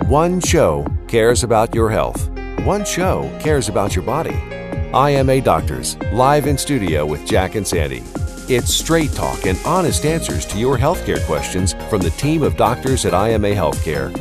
One show cares about your health. One show cares about your body. IMA Doctors, live in studio with Jack and Sandy. It's straight talk and honest answers to your healthcare questions from the team of doctors at IMA Healthcare.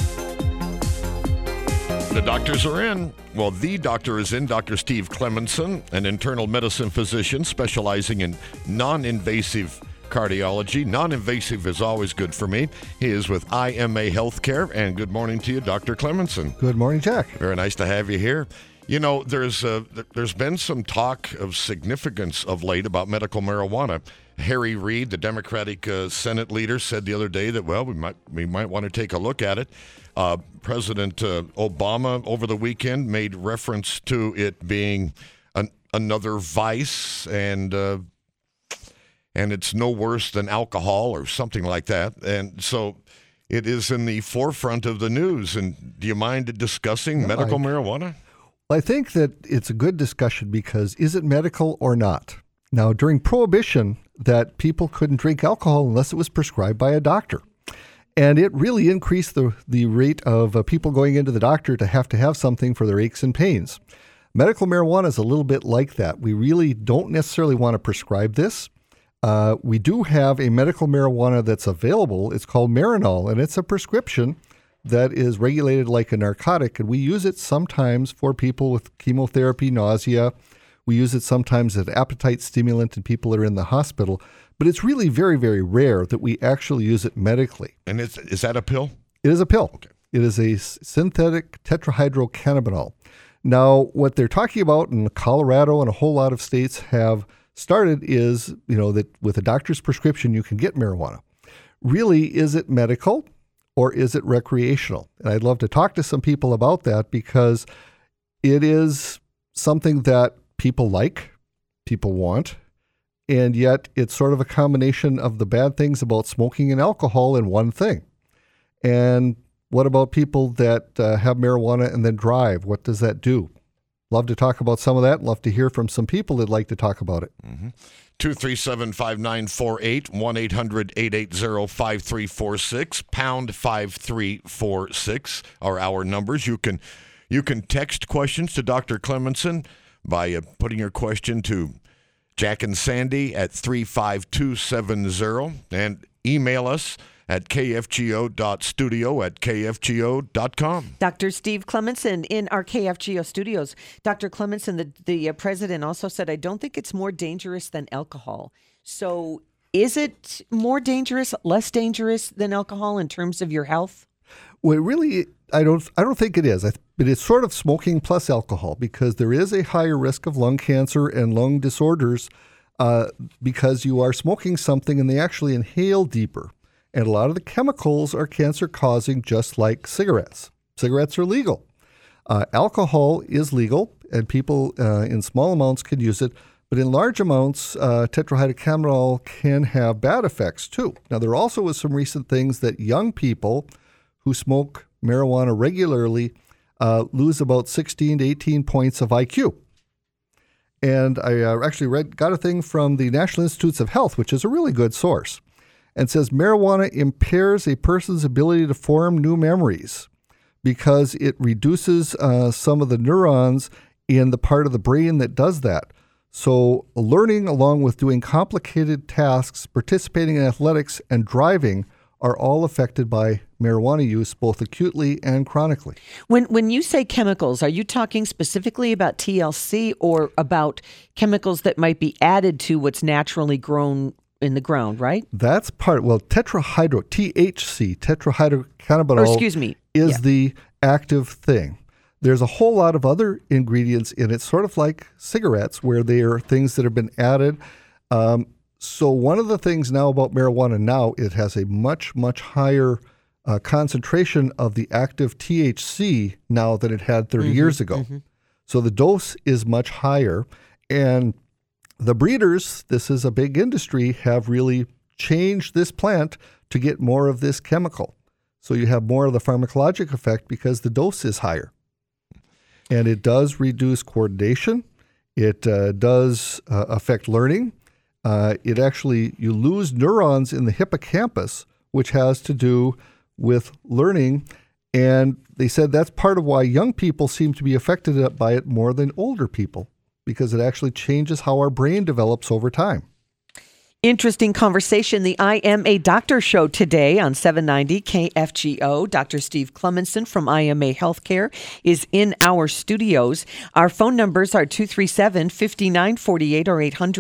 The doctors are in. Well, the doctor is in, Dr. Steve Clemenson, an internal medicine physician specializing in non-invasive cardiology. Non-invasive is always good for me. He is with IMA Healthcare, and good morning to you, Dr. Clemenson. Good morning, Jack. Very nice to have you here. You know, there's been some talk of significance of late about medical marijuana. Harry Reid, the Democratic Senate leader, said the other day that, well, we might want to take a look at it. President Obama over the weekend made reference to it being another vice, and it's no worse than alcohol or something like that. And so it is in the forefront of the news. And do you mind discussing medical marijuana? I think that it's a good discussion because is it medical or not? Now, during Prohibition, that people couldn't drink alcohol unless it was prescribed by a doctor. And it really increased the rate of people going into the doctor to have something for their aches and pains. Medical marijuana is a little bit like that. We really don't necessarily want to prescribe this. We do have a medical marijuana that's available. It's called Marinol, and it's a prescription that is regulated like a narcotic, and we use it sometimes for people with chemotherapy, nausea. We use it sometimes as appetite stimulant in people that are in the hospital, but it's really very, very rare that we actually use it medically. And is that a pill? It is a pill. Okay. It is a synthetic tetrahydrocannabinol. Now, what they're talking about in Colorado and a whole lot of states have started is, that with a doctor's prescription, you can get marijuana. Really, is it medical? Or is it recreational? And I'd love to talk to some people about that because it is something that people like, people want, and yet it's sort of a combination of the bad things about smoking and alcohol in one thing. And what about people that have marijuana and then drive? What does that do? Love to talk about some of that. Love to hear from some people that'd like to talk about it. 237-5948, 1-800-880-5346, pound 5346 are our numbers. You can text questions to Dr. Clemenson by putting your question to Jack and Sandy at 35270 and email us at kfgo.studio@kfgo.com. Dr. Steve Clemenson in our KFGO studios. Dr. Clemenson, the president also said, I don't think it's more dangerous than alcohol. So is it more dangerous, less dangerous than alcohol in terms of your health? Well, really, I don't think it is. But it's sort of smoking plus alcohol because there is a higher risk of lung cancer and lung disorders because you are smoking something and they actually inhale deeper. And a lot of the chemicals are cancer-causing, just like cigarettes. Cigarettes are legal. Alcohol is legal, and people in small amounts can use it. But in large amounts, tetrahydrocannabinol can have bad effects, too. Now, there also was some recent things that young people who smoke marijuana regularly lose about 16 to 18 points of IQ. And I actually got a thing from the National Institutes of Health, which is a really good source, and says marijuana impairs a person's ability to form new memories because it reduces some of the neurons in the part of the brain that does that. So learning along with doing complicated tasks, participating in athletics, and driving are all affected by marijuana use, both acutely and chronically. When you say chemicals, are you talking specifically about TLC or about chemicals that might be added to what's naturally grown in the ground, right? That's tetrahydrocannabinol is the active thing. There's a whole lot of other ingredients in it, sort of like cigarettes, where they are things that have been added. So one of the things now about marijuana now, it has a much, much higher concentration of the active THC now than it had 30 years ago. So the dose is much higher. And the breeders, this is a big industry, have really changed this plant to get more of this chemical. So you have more of the pharmacologic effect because the dose is higher. And it does reduce coordination. It does affect learning. You lose neurons in the hippocampus, which has to do with learning. And they said that's part of why young people seem to be affected by it more than older people, because it actually changes how our brain develops over time. Interesting conversation. The I Am a Doctor show today on 790 KFGO. Dr. Steve Clemenson from IMA Healthcare is in our studios. Our phone numbers are 237-5948 or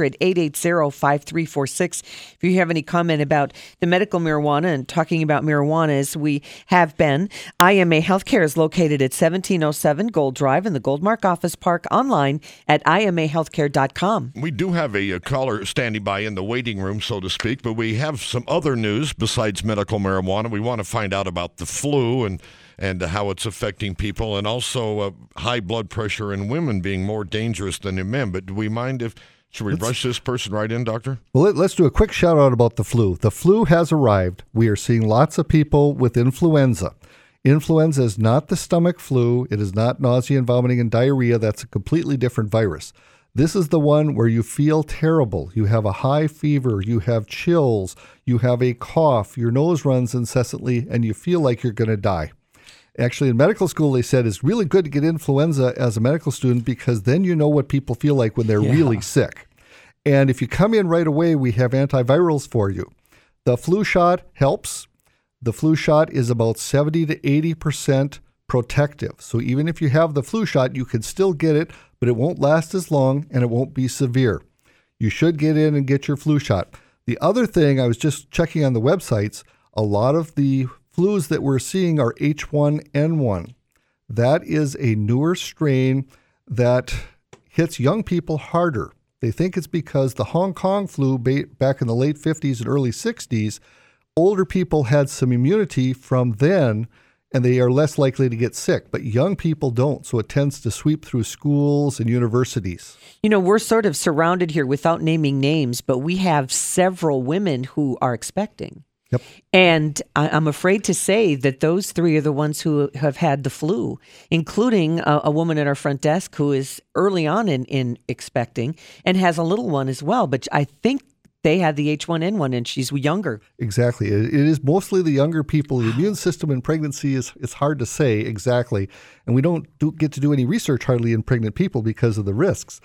800-880-5346. If you have any comment about the medical marijuana and talking about marijuana, as we have been, IMA Healthcare is located at 1707 Gold Drive in the Goldmark Office Park, online at imahealthcare.com. We do have a caller standing by in the waiting room, so to speak, but we have some other news besides medical marijuana. We want to find out about the flu and how it's affecting people, and also high blood pressure in women being more dangerous than in men. But do we mind if, should we rush this person right in, Doctor? Well, let's do a quick shout out about the flu. The flu has arrived. We are seeing lots of people with influenza. Influenza is not the stomach flu. It is not nausea and vomiting and diarrhea. That's a completely different virus. This is the one where you feel terrible. You have a high fever, you have chills, you have a cough, your nose runs incessantly, and you feel like you're going to die. Actually, in medical school, they said it's really good to get influenza as a medical student because then you know what people feel like when they're really sick. And if you come in right away, we have antivirals for you. The flu shot helps. The flu shot is about 70 to 80% protective. So even if you have the flu shot, you can still get it, but it won't last as long and it won't be severe. You should get in and get your flu shot. The other thing, I was just checking on the websites, a lot of the flus that we're seeing are H1N1. That is a newer strain that hits young people harder. They think it's because the Hong Kong flu back in the late 50s and early 60s, older people had some immunity from then, and they are less likely to get sick. But young people don't, so it tends to sweep through schools and universities. You know, we're sort of surrounded here without naming names, but we have several women who are expecting. Yep. And I'm afraid to say that those three are the ones who have had the flu, including a woman at our front desk who is early on in expecting and has a little one as well. But I think they had the H1N1 and she's younger. Exactly. It is mostly the younger people. The immune system in pregnancy it's hard to say exactly. And we don't get to do any research hardly in pregnant people because of the risks.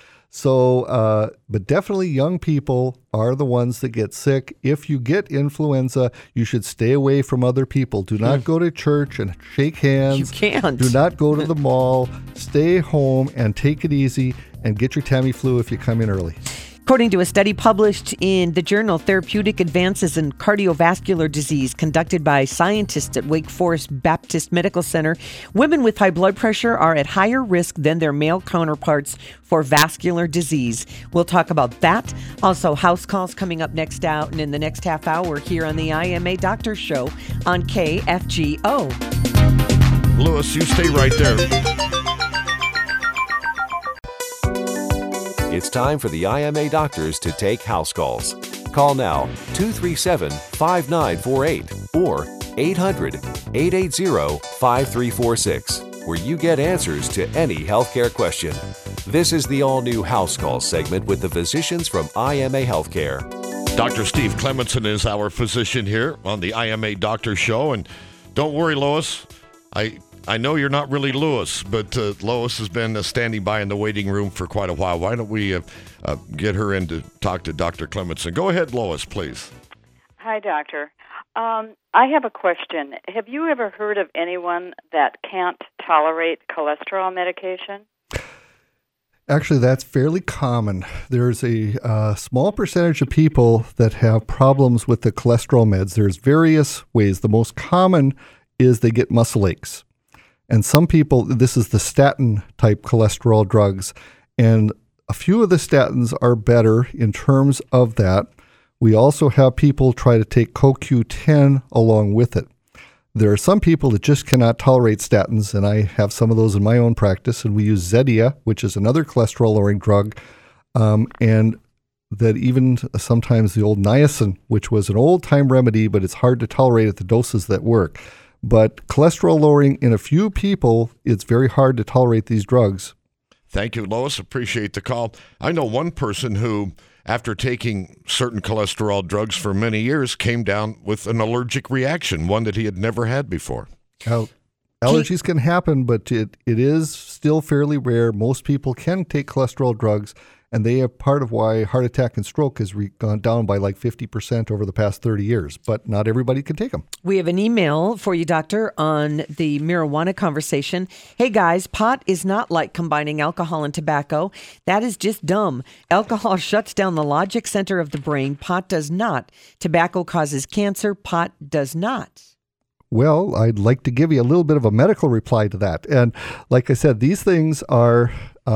So, but definitely young people are the ones that get sick. If you get influenza, you should stay away from other people. Do not go to church and shake hands. You can't. Do not go to the mall. Stay home and take it easy and get your Tamiflu if you come in early. According to a study published in the journal Therapeutic Advances in Cardiovascular Disease conducted by scientists at Wake Forest Baptist Medical Center, women with high blood pressure are at higher risk than their male counterparts for vascular disease. We'll talk about that. Also, house calls coming up next out and in the next half hour here on the IMA Doctor Show on KFGO. Lewis, you stay right there. It's time for the IMA doctors to take house calls. Call now 237-5948 or 800-880-5346, where you get answers to any healthcare question. This is the all-new House Call segment with the physicians from IMA Healthcare. Dr. Steve Clemenson is our physician here on the IMA Doctor Show. And don't worry, Lois. I know you're not really Lois, but Lois has been standing by in the waiting room for quite a while. Why don't we get her in to talk to Dr. Clemenson? Go ahead, Lois, please. Hi, doctor. I have a question. Have you ever heard of anyone that can't tolerate cholesterol medication? Actually, that's fairly common. There's a small percentage of people that have problems with the cholesterol meds. There's various ways. The most common is they get muscle aches. And some people, this is the statin-type cholesterol drugs, and a few of the statins are better in terms of that. We also have people try to take CoQ10 along with it. There are some people that just cannot tolerate statins, and I have some of those in my own practice, and we use Zetia, which is another cholesterol-lowering drug, and that even sometimes the old niacin, which was an old-time remedy, but it's hard to tolerate at the doses that work. But cholesterol lowering in a few people, it's very hard to tolerate these drugs. Thank you, Lois. Appreciate the call. I know one person who, after taking certain cholesterol drugs for many years, came down with an allergic reaction, one that he had never had before. Allergies can happen, but it is still fairly rare. Most people can take cholesterol drugs, and they are part of why heart attack and stroke has gone down by like 50% over the past 30 years. But not everybody can take them. We have an email for you, Doctor, on the marijuana conversation. Hey, guys, pot is not like combining alcohol and tobacco. That is just dumb. Alcohol shuts down the logic center of the brain. Pot does not. Tobacco causes cancer. Pot does not. Well, I'd like to give you a little bit of a medical reply to that. And like I said, these things are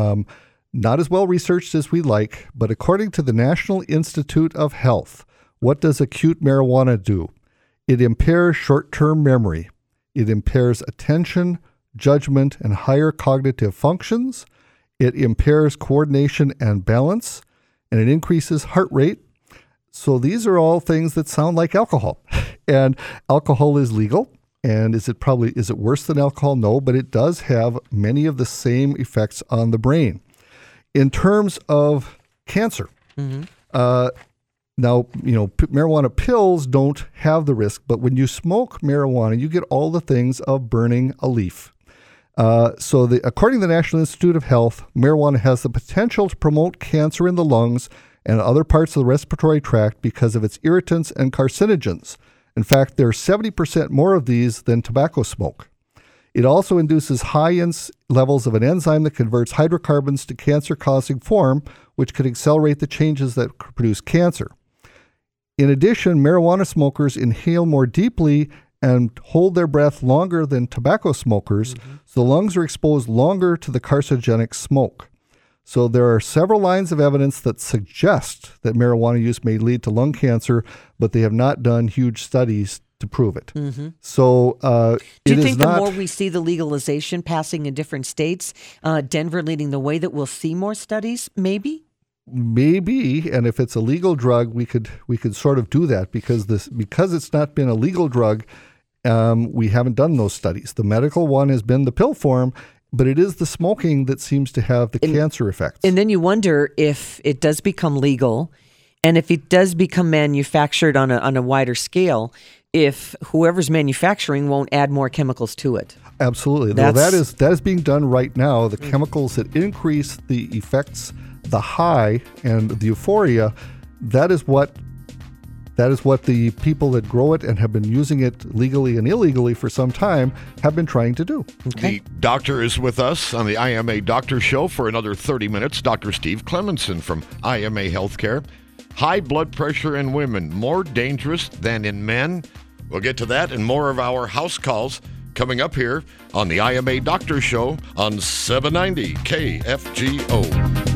not as well researched as we like, but according to the National Institute of Health, what does acute marijuana do? It impairs short-term memory. It impairs attention, judgment, and higher cognitive functions. It impairs coordination and balance, and it increases heart rate. So these are all things that sound like alcohol. And alcohol is legal. And is it worse than alcohol? No, but it does have many of the same effects on the brain. In terms of cancer, now, marijuana pills don't have the risk, but when you smoke marijuana, you get all the things of burning a leaf. According to the National Institute of Health, marijuana has the potential to promote cancer in the lungs and other parts of the respiratory tract because of its irritants and carcinogens. In fact, there are 70% more of these than tobacco smoke. It also induces high levels of an enzyme that converts hydrocarbons to cancer-causing form, which could accelerate the changes that produce cancer. In addition, marijuana smokers inhale more deeply and hold their breath longer than tobacco smokers, so the lungs are exposed longer to the carcinogenic smoke. So there are several lines of evidence that suggest that marijuana use may lead to lung cancer, but they have not done huge studies to prove it. So do you think the more we see the legalization passing in different states, Denver leading the way, that we'll see more studies, maybe? Maybe, and if it's a legal drug, we could sort of do that because it's not been a legal drug, we haven't done those studies. The medical one has been the pill form, but it is the smoking that seems to have the cancer effects. And then you wonder if it does become legal, and if it does become manufactured on a wider scale, if whoever's manufacturing won't add more chemicals to it. Absolutely. That is being done right now. The chemicals that increase the effects, the high and the euphoria, that is what the people that grow it and have been using it legally and illegally for some time have been trying to do. Okay. The doctor is with us on the IMA Doctor Show for another 30 minutes. Dr. Steve Clemenson from IMA Healthcare. High blood pressure in women, more dangerous than in men? We'll get to that and more of our house calls coming up here on the IMA Doctor Show on 790 KFGO.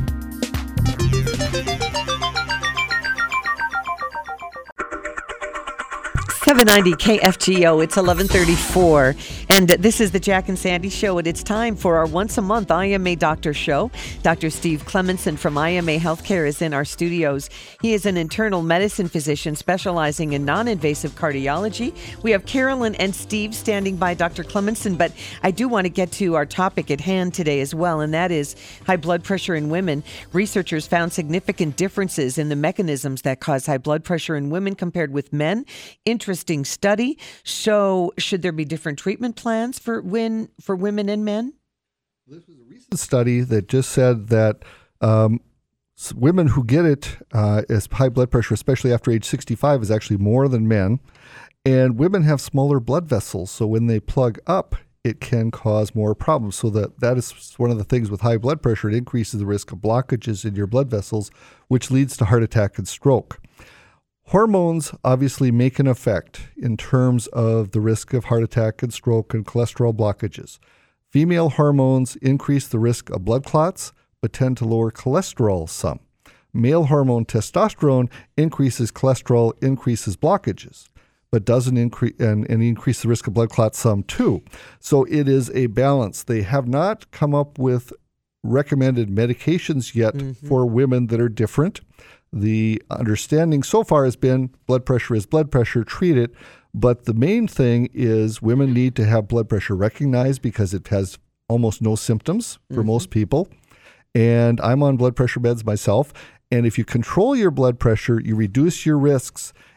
790 KFGO, it's 11:34, and this is the Jack and Sandy Show, and it's time for our once-a-month IMA Doctor Show. Dr. Steve Clemenson from IMA Healthcare is in our studios. He is an internal medicine physician specializing in non-invasive cardiology. We have Carolyn and Steve standing by Dr. Clemenson, but I do want to get to our topic at hand today as well, and that is high blood pressure in women. Researchers found significant differences in the mechanisms that cause high blood pressure in women compared with men. Interesting study. So should there be different treatment plans for women and men? This was a recent study that just said that women who get it as high blood pressure, especially after age 65, is actually more than men. And women have smaller blood vessels, so when they plug up, it can cause more problems. So that is one of the things with high blood pressure. It increases the risk of blockages in your blood vessels, which leads to heart attack and stroke. Hormones obviously make an effect in terms of the risk of heart attack and stroke and cholesterol blockages. Female hormones increase the risk of blood clots, but tend to lower cholesterol some. Male hormone testosterone increases cholesterol, increases blockages, but doesn't increase and increase the risk of blood clots some too. So it is a balance. They have not come up with recommended medications yet for women that are different. The understanding so far has been blood pressure is blood pressure, treat it. But the main thing is women need to have blood pressure recognized because it has almost no symptoms for most people. And I'm on blood pressure meds myself. And if you control your blood pressure, you reduce your risks.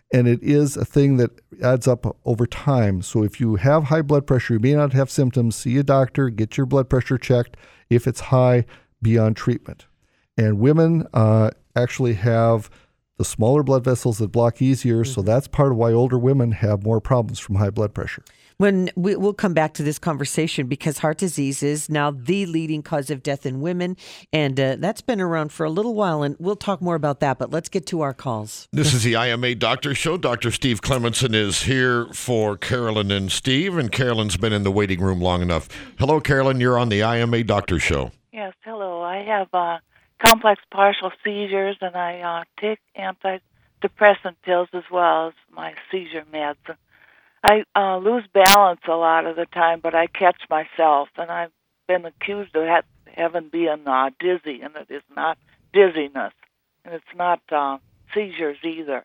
And it is a thing that adds up over time. So if you have high blood pressure, you may not have symptoms, see a doctor, get your blood pressure checked. If it's high, be on treatment. And women actually have the smaller blood vessels that block easier, so that's part of why older women have more problems from high blood pressure. When we'll come back to this conversation because heart disease is now the leading cause of death in women, and that's been around for a little while, and we'll talk more about that, but let's get to our calls. This is the IMA Doctor Show. Dr. Steve Clemenson is here for Carolyn and Steve, and Carolyn's been in the waiting room long enough. Hello, Carolyn. You're on the IMA Doctor Show. Yes, hello. I have complex partial seizures, and I take antidepressant pills as well as my seizure meds. I lose balance a lot of the time, but I catch myself, and I've been accused of having been dizzy, and it is not dizziness, and it's not seizures either.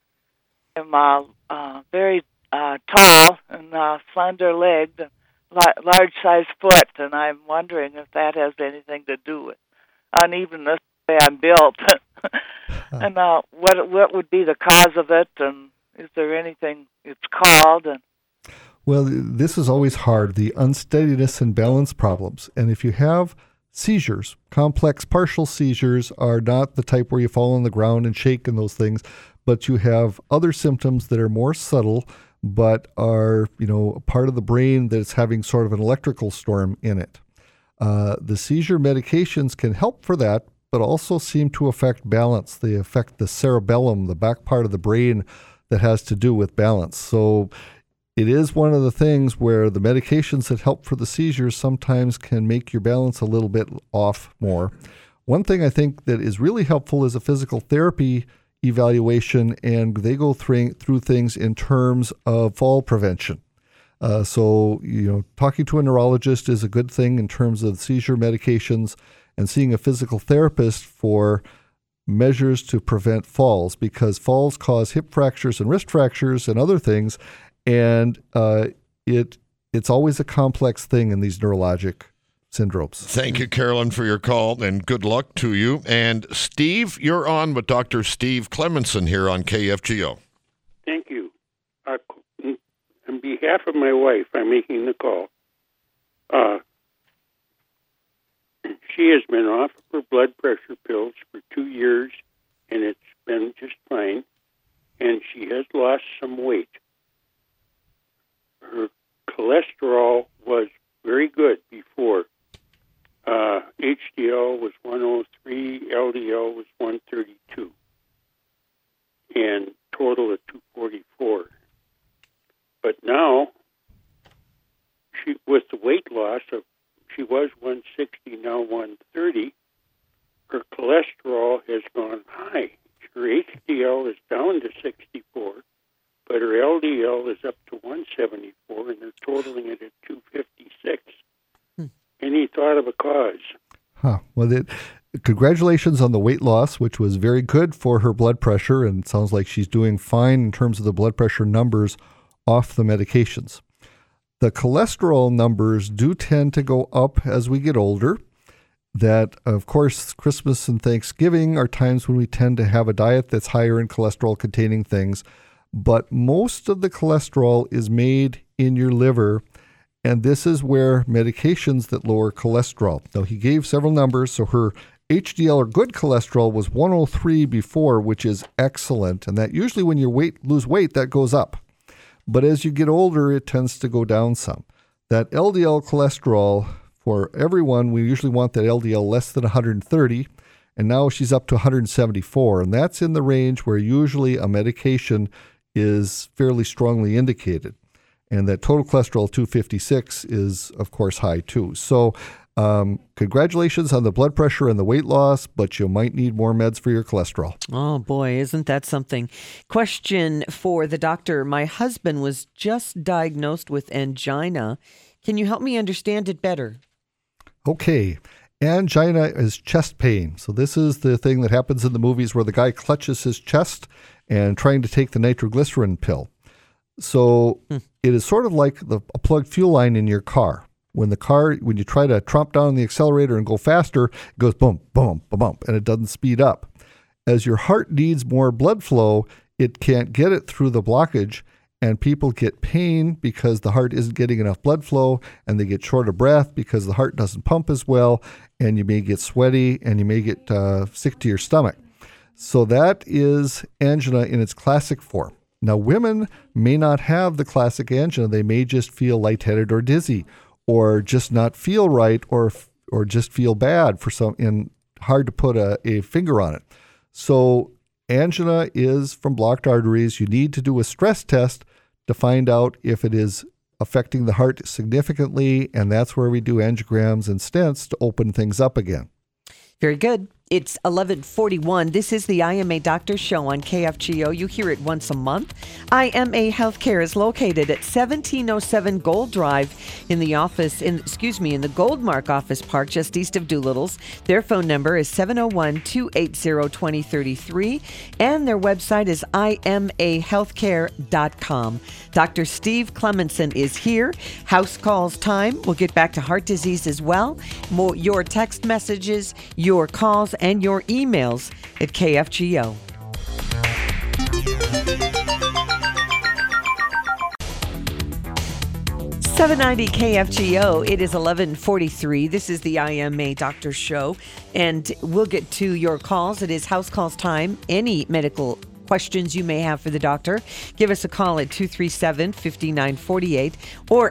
I'm very tall and slender-legged, and large-sized foot, and I'm wondering if that has anything to do with unevenness the way I'm built. And what would be the cause of it, and is there anything it's called? Well, this is always hard, the unsteadiness and balance problems. And if you have seizures, complex partial seizures are not the type where you fall on the ground and shake and those things, but you have other symptoms that are more subtle, but are, a part of the brain that's having sort of an electrical storm in it. The seizure medications can help for that, but also seem to affect balance. They affect the cerebellum, the back part of the brain that has to do with balance. So it is one of the things where the medications that help for the seizures sometimes can make your balance a little bit off more. One thing I think that is really helpful is a physical therapy evaluation, and they go through things in terms of fall prevention. So talking to a neurologist is a good thing in terms of seizure medications, and seeing a physical therapist for measures to prevent falls, because falls cause hip fractures and wrist fractures and other things, and it's always a complex thing in these neurologic syndromes. Thank you, Carolyn, for your call, and good luck to you. And Steve, you're on with Dr. Steve Clemenson here on KFGO. Thank you. On behalf of my wife, I'm making the call. She has been off of her blood pressure pills for 2 years, and it's been just fine, and she has lost some weight. Her cholesterol was very good before. HDL was 103, LDL was 132, and total of 244. But now, with the weight loss she was 160, now 130, her cholesterol has gone high. Her HDL is down to 64, but her LDL is up to 174, and they're totaling it at 256. Any thought of a cause? Well, congratulations on the weight loss, which was very good for her blood pressure, and it sounds like she's doing fine in terms of the blood pressure numbers off the medications. The cholesterol numbers do tend to go up as we get older. That, of course, Christmas and Thanksgiving are times when we tend to have a diet that's higher in cholesterol-containing things. But most of the cholesterol is made in your liver, and this is where medications that lower cholesterol. Now, he gave several numbers, so her HDL, or good cholesterol, was 103 before, which is excellent. And that usually when you lose weight, that goes up. But as you get older, it tends to go down some. That LDL cholesterol, for everyone, we usually want that LDL less than 130, and now she's up to 174, and that's in the range where usually a medication is fairly strongly indicated. And that total cholesterol 256 is, of course, high too. So congratulations on the blood pressure and the weight loss, but you might need more meds for your cholesterol. Oh, boy, isn't that something? Question for the doctor. My husband was just diagnosed with angina. Can you help me understand it better? Okay. Angina is chest pain. So this is the thing that happens in the movies where the guy clutches his chest and trying to take the nitroglycerin pill. So it is sort of like a plugged fuel line in your car. When you try to tromp down the accelerator and go faster, it goes boom, boom, boom, boom, and it doesn't speed up. As your heart needs more blood flow, it can't get it through the blockage, and people get pain because the heart isn't getting enough blood flow, and they get short of breath because the heart doesn't pump as well, and you may get sweaty, and you may get sick to your stomach. So that is angina in its classic form. Now, women may not have the classic angina. They may just feel lightheaded or dizzy, or just not feel right, or just feel bad for some, and hard to put a finger on it. So angina is from blocked arteries. You need to do a stress test to find out if it is affecting the heart significantly, and that's where we do angiograms and stents to open things up again. Very good. It's 11:41. This is the IMA Doctor Show on KFGO. You hear it once a month. IMA Healthcare is located at 1707 Gold Drive in the the Goldmark Office Park, just east of Doolittle's. Their phone number is 701-280-2033, and their website is imahealthcare.com. Dr. Steve Clemenson is here. House calls time. We'll get back to heart disease as well. More your text messages, your calls, and your emails at KFGO. .790 KFGO. It is 11:43. This is the IMA Doctor Show, and we'll get to your calls. It is house calls time. Any medical questions you may have for the doctor, give us a call at 237-5948 or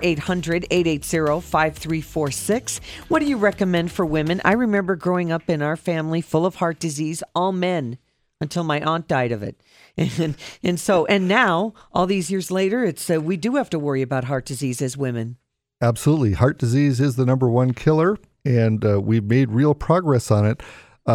800-880-5346. What do you recommend for women? I remember growing up in our family full of heart disease, all men, until my aunt died of it. And now, all these years later, it's we do have to worry about heart disease as women. Absolutely. Heart disease is the number one killer, and we've made real progress on it.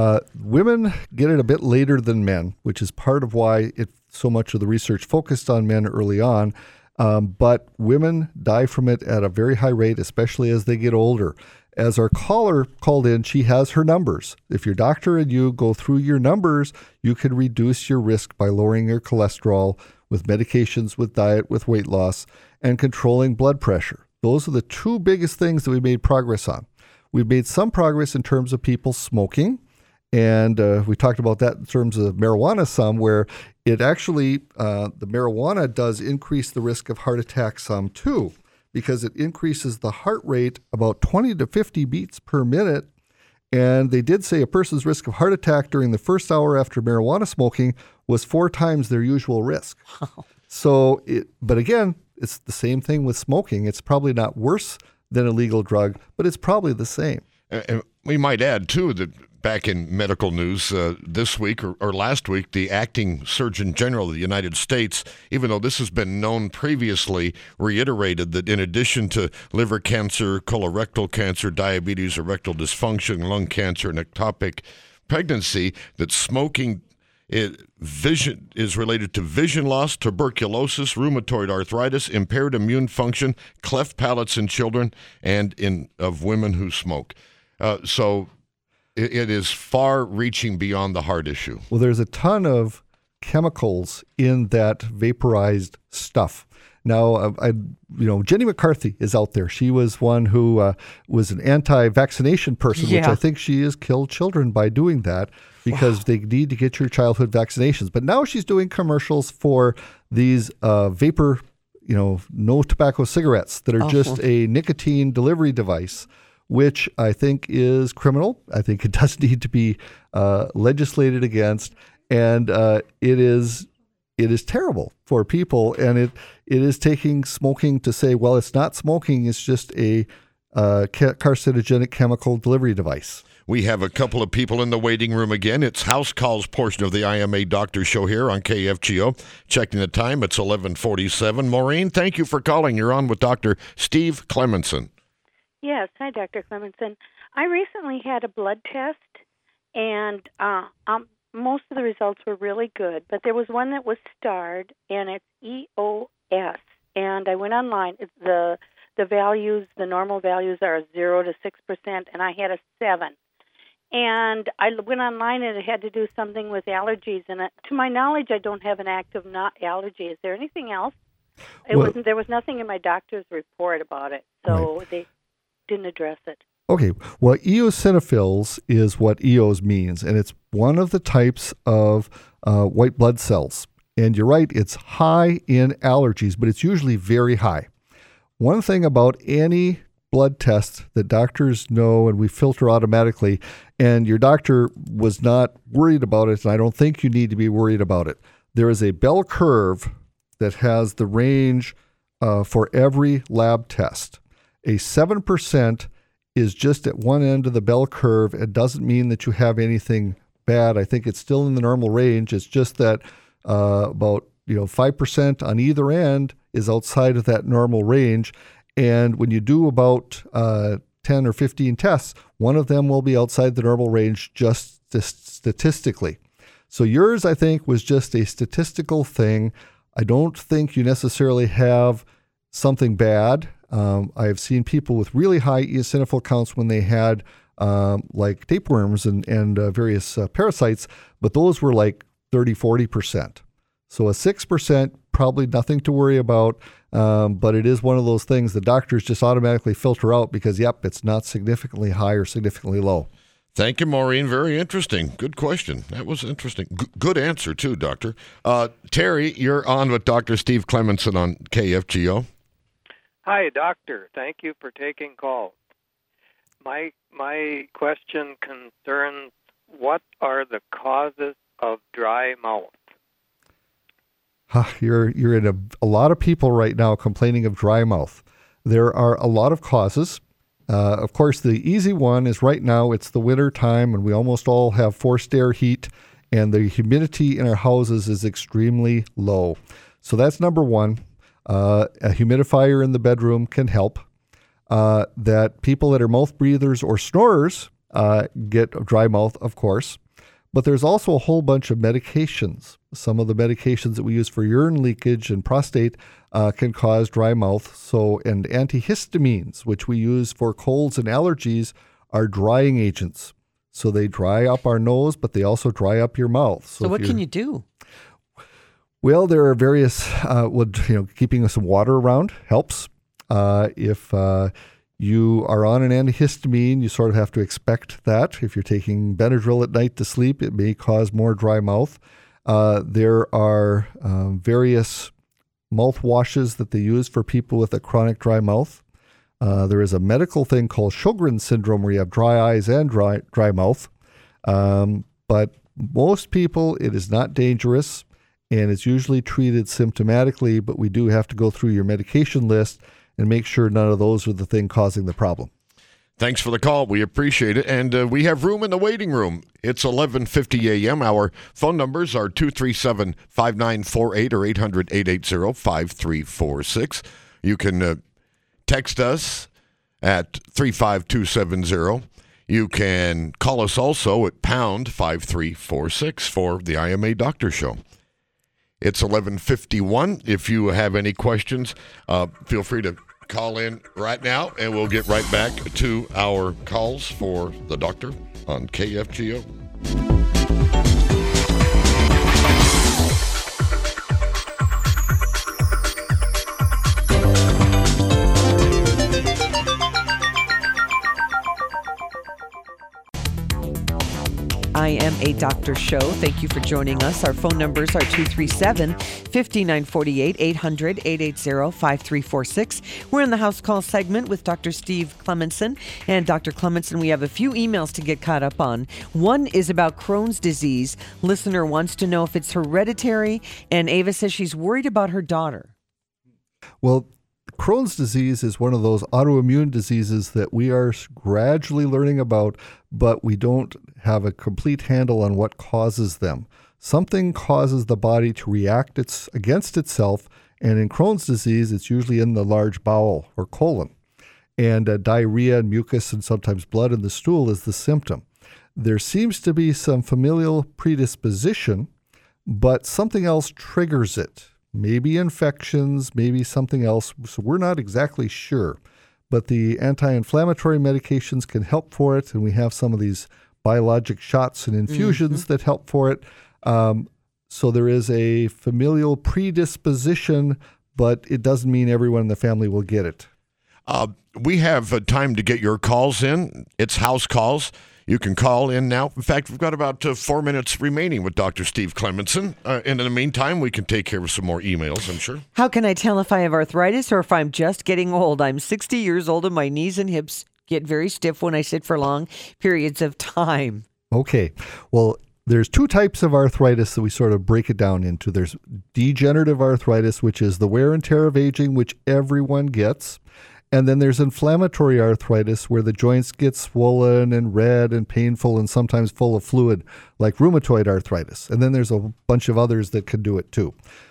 Women get it a bit later than men, which is part of why so much of the research focused on men early on. But women die from it at a very high rate, especially as they get older. As our caller called in, she has her numbers. If your doctor and you go through your numbers, you can reduce your risk by lowering your cholesterol with medications, with diet, with weight loss, and controlling blood pressure. Those are the two biggest things that we made progress on. We've made some progress in terms of people smoking. And we talked about that in terms of marijuana some, where it actually, the marijuana does increase the risk of heart attack some too, because it increases the heart rate about 20 to 50 beats per minute. And they did say a person's risk of heart attack during the first hour after marijuana smoking was 4 times their usual risk. So, but again, it's the same thing with smoking. It's probably not worse than a legal drug, but it's probably the same. And we might add, too, that back in medical news this week or last week, the acting Surgeon General of the United States, even though this has been known previously, reiterated that in addition to liver cancer, colorectal cancer, diabetes, erectile dysfunction, lung cancer, and ectopic pregnancy, that smoking vision is related to vision loss, tuberculosis, rheumatoid arthritis, impaired immune function, cleft palates in children, and of women who smoke. So it is far-reaching beyond the heart issue. Well, there's a ton of chemicals in that vaporized stuff. Now, Jenny McCarthy is out there. She was one who was an anti-vaccination person, which I think she has killed children by doing that because they need to get your childhood vaccinations. But now she's doing commercials for these vapor, no tobacco cigarettes that are just a nicotine delivery device, which I think is criminal. I think it does need to be legislated against, and it is terrible for people, and it is taking smoking to say, well, it's not smoking, it's just a carcinogenic chemical delivery device. We have a couple of people in the waiting room again. It's House Calls portion of the IMA Doctor Show here on KFGO. Checking the time, it's 11:47. Maureen, thank you for calling. You're on with Dr. Steve Clemenson. Yes. Hi, Dr. Clemenson. I recently had a blood test, and most of the results were really good, but there was one that was starred, and it's EOS. And I went online. The values, the normal values are 0 to 6%, and I had a 7. And I went online, and it had to do something with allergies. And to my knowledge, I don't have an active allergy. Is there anything else? There was nothing in my doctor's report about it, so they didn't address it. Okay, well, eosinophils is what EOS means, and it's one of the types of white blood cells. And you're right, it's high in allergies, but it's usually very high. One thing about any blood test that doctors know and we filter automatically, and your doctor was not worried about it, and I don't think you need to be worried about it. There is a bell curve that has the range for every lab test. A 7% is just at one end of the bell curve. It doesn't mean that you have anything bad. I think it's still in the normal range. It's just that about 5% on either end is outside of that normal range. And when you do about 10 or 15 tests, one of them will be outside the normal range just statistically. So yours, I think, was just a statistical thing. I don't think you necessarily have something bad. I've seen people with really high eosinophil counts when they had like tapeworms and various parasites, but those were like 30-40%. So a 6%, probably nothing to worry about, but it is one of those things the doctors just automatically filter out because, yep, it's not significantly high or significantly low. Thank you, Maureen. Very interesting. Good question. That was interesting. Good answer, too, Doctor. Terry, you're on with Dr. Steve Clemenson on KFGO. Hi, Doctor. Thank you for taking calls. My question concerns what are the causes of dry mouth? You're in a lot of people right now complaining of dry mouth. There are a lot of causes. Of course, the easy one is right now it's the winter time and we almost all have forced air heat and the humidity in our houses is extremely low. So that's number one. A humidifier in the bedroom can help. That people that are mouth breathers or snorers get dry mouth, of course. But there's also a whole bunch of medications. Some of the medications that we use for urine leakage and prostate can cause dry mouth. And antihistamines, which we use for colds and allergies, are drying agents. So they dry up our nose, but they also dry up your mouth. So what can you do? Well, there are various, keeping some water around helps. If you are on an antihistamine, you sort of have to expect that. If you're taking Benadryl at night to sleep, it may cause more dry mouth. There are various mouthwashes that they use for people with a chronic dry mouth. There is a medical thing called Sjogren's syndrome where you have dry eyes and dry mouth. But most people, it is not dangerous, and it's usually treated symptomatically, but we do have to go through your medication list and make sure none of those are the thing causing the problem. Thanks for the call. We appreciate it. And we have room in the waiting room. It's 11:50 a.m. Our phone numbers are 237-5948 or 800-880-5346. You can text us at 35270. You can call us also at pound 5346 for the IMA Doctor Show. It's 11:51. If you have any questions, feel free to call in right now, and we'll get right back to our calls for the doctor on KFGO. IMA Doctor Show. Thank you for joining us. Our phone numbers are 237-5948, 800-880-5346. We're in the House Call segment with Dr. Steve Clemenson. And Dr. Clemenson, we have a few emails to get caught up on. One is about Crohn's disease. Listener wants to know if it's hereditary, and Ava says she's worried about her daughter. Well, Crohn's disease is one of those autoimmune diseases that we are gradually learning about, but we don't have a complete handle on what causes them. Something causes the body to react against itself, and in Crohn's disease, it's usually in the large bowel or colon. And diarrhea and mucus and sometimes blood in the stool is the symptom. There seems to be some familial predisposition, but something else triggers it. Maybe infections, maybe something else. So we're not exactly sure. But the anti-inflammatory medications can help for it, and we have some of these biologic shots and infusions that help for it. So there is a familial predisposition, but it doesn't mean everyone in the family will get it. We have time to get your calls in. It's house calls. You can call in now. In fact, we've got about 4 minutes remaining with Dr. Steve Clemenson. And in the meantime, we can take care of some more emails, I'm sure. How can I tell if I have arthritis or if I'm just getting old? I'm 60 years old and my knees and hips get very stiff when I sit for long periods of time. Okay. Well, there's two types of arthritis that we sort of break it down into. There's degenerative arthritis, which is the wear and tear of aging, which everyone gets. And then there's inflammatory arthritis, where the joints get swollen and red and painful and sometimes full of fluid, like rheumatoid arthritis. And then there's a bunch of others that can do it too.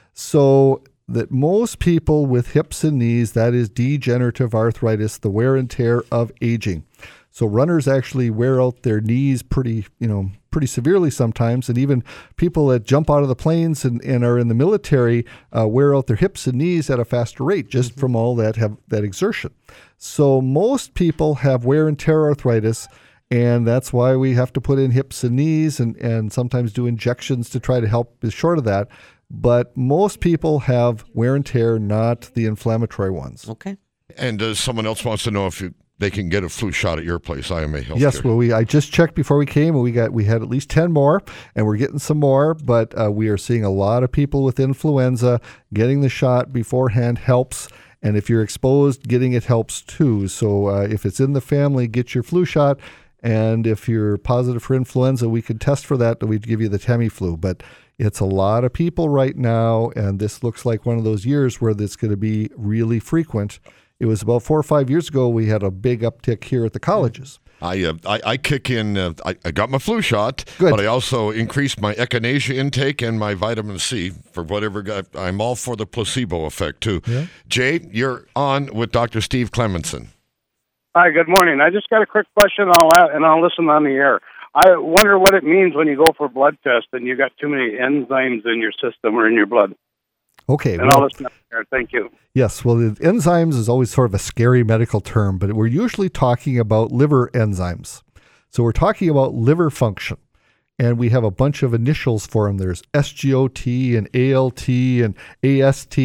So that most people with hips and knees, that is degenerative arthritis, the wear and tear of aging. So runners actually wear out their knees pretty severely sometimes, and even people that jump out of the planes and are in the military wear out their hips and knees at a faster rate just from all that exertion. So most people have wear and tear arthritis, and that's why we have to put in hips and knees and sometimes do injections to try to help short of that. But most people have wear and tear, not the inflammatory ones. Okay. And someone else wants to know if they can get a flu shot at your place, IMA Healthcare. Yes, well, I just checked before we came, and we had at least 10 more, and we're getting some more, but we are seeing a lot of people with influenza. Getting the shot beforehand helps, and if you're exposed, getting it helps too. So if it's in the family, get your flu shot, and if you're positive for influenza, we could test for that, and we'd give you the Tamiflu. But it's a lot of people right now, and this looks like one of those years where it's going to be really frequent. It was about 4 or 5 years ago we had a big uptick here at the colleges. I kick in, I got my flu shot, Good. But I also increased my echinacea intake and my vitamin C for whatever. I'm all for the placebo effect, too. Yeah. Jay, you're on with Dr. Steve Clemenson. Hi, good morning. I just got a quick question, and I'll listen on the air. I wonder what it means when you go for a blood test and you got too many enzymes in your system or in your blood. Okay. And I'll listen on the air. Thank you. Yes, well, the enzymes is always sort of a scary medical term, but we're usually talking about liver enzymes. So we're talking about liver function, and we have a bunch of initials for them. There's SGOT and ALT and AST,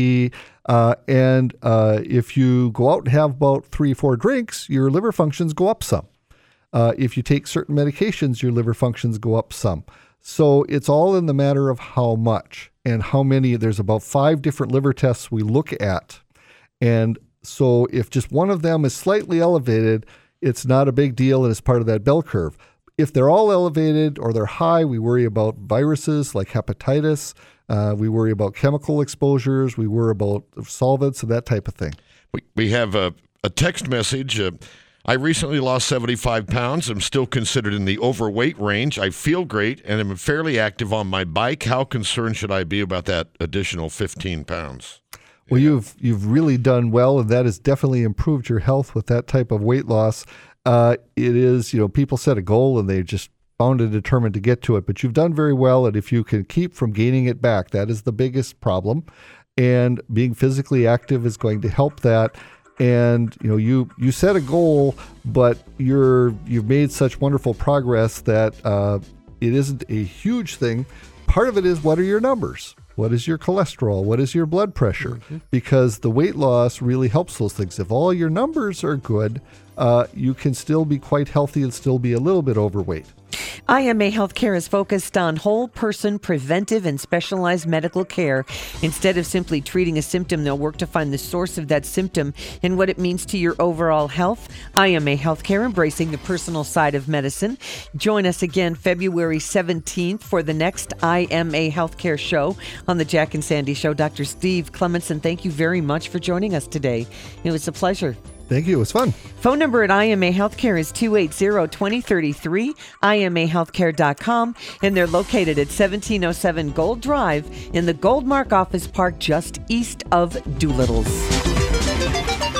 and if you go out and have about 3 or 4 drinks, your liver functions go up some. If you take certain medications, your liver functions go up some. So it's all in the matter of how much and how many. There's about 5 different liver tests we look at. And so if just one of them is slightly elevated, it's not a big deal and it's part of that bell curve. If they're all elevated or they're high, we worry about viruses like hepatitis. We worry about chemical exposures. We worry about solvents and that type of thing. We have a text message. I recently lost 75 pounds. I'm still considered in the overweight range. I feel great, and I'm fairly active on my bike. How concerned should I be about that additional 15 pounds? Well, you've really done well, and that has definitely improved your health with that type of weight loss. It is, people set a goal, and they just bound and determined to get to it. But you've done very well, and if you can keep from gaining it back, that is the biggest problem. And being physically active is going to help that. And you set a goal, but you've made such wonderful progress that it isn't a huge thing. Part of it is, what are your numbers? What is your cholesterol? What is your blood pressure? Mm-hmm. Because the weight loss really helps those things. If all your numbers are good, you can still be quite healthy and still be a little bit overweight. IMA Healthcare is focused on whole person preventive and specialized medical care. Instead of simply treating a symptom, they'll work to find the source of that symptom and what it means to your overall health. IMA Healthcare, embracing the personal side of medicine. Join us again February 17th for the next IMA Healthcare show on the Jack and Sandy Show. Dr. Steve Clemenson, thank you very much for joining us today. It was a pleasure. Thank you. It was fun. Phone number at IMA Healthcare is 280-2033, IMAHealthcare.com, and they're located at 1707 Gold Drive in the Goldmark Office Park just east of Doolittle's.